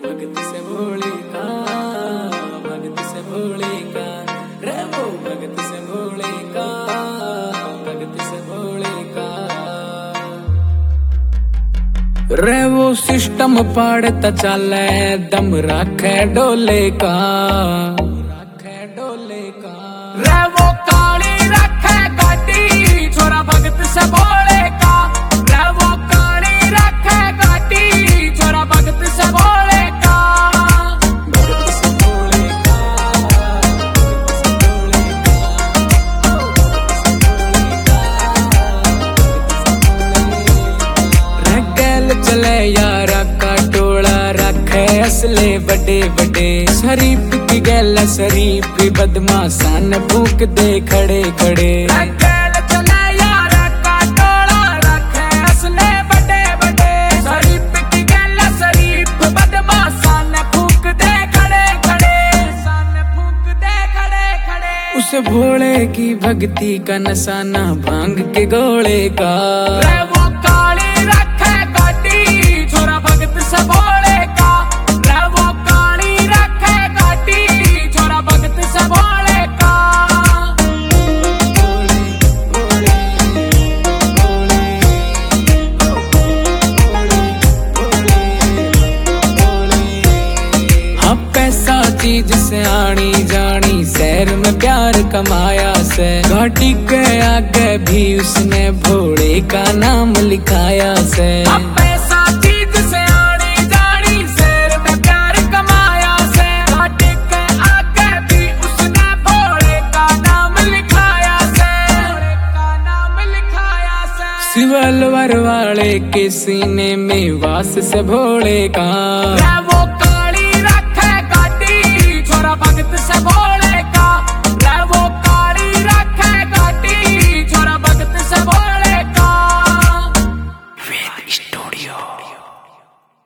भगत से भोले का, भगत से भोले का, रे वो भगत से भोले का, भगत से भोले का। रे वो सिस्टम पड़ता चले दम रखे डोले का, रखे डोले का। रे वो काली रखे गाड़ी छोरा भगत से भोले का, रे वो काली रखे गाड़ी छोरा भगत से भोले का, भगत से भोले का, रगल चले यारा का टोला रखे असले बड़े बड़े, शरीफ की गैला शरीफ बदमाशान फूक दे खड़े खड़े। रगल चले यारा का टोला रखे असले बड़े बड़े, शरीफ की गैला शरीफ बदमाशान फूक दे खड़े खड़े, सान फूक दे खड़े खड़े। उस भोले की भक्ति का नशा ना भांग के गोले का, रे वो काली रखे गाड़ी छोरा भगत से भोले का, रे वो काली रखे गाड़ी छोरा भगत से भोले का। हाँ पैसा चीज से आनी जानी, शहर में प्यार कमाया से, घाटी के आगे भी उसने भोले का नाम लिखाया से। पैसा चीज से आनी जानी, शहर में प्यार कमाया से, घाटी के आगे भी उसने भोले का नाम लिखाया से, भोले का नाम लिखाया से। शिवलवर वाले के सीने में वास से भोले का,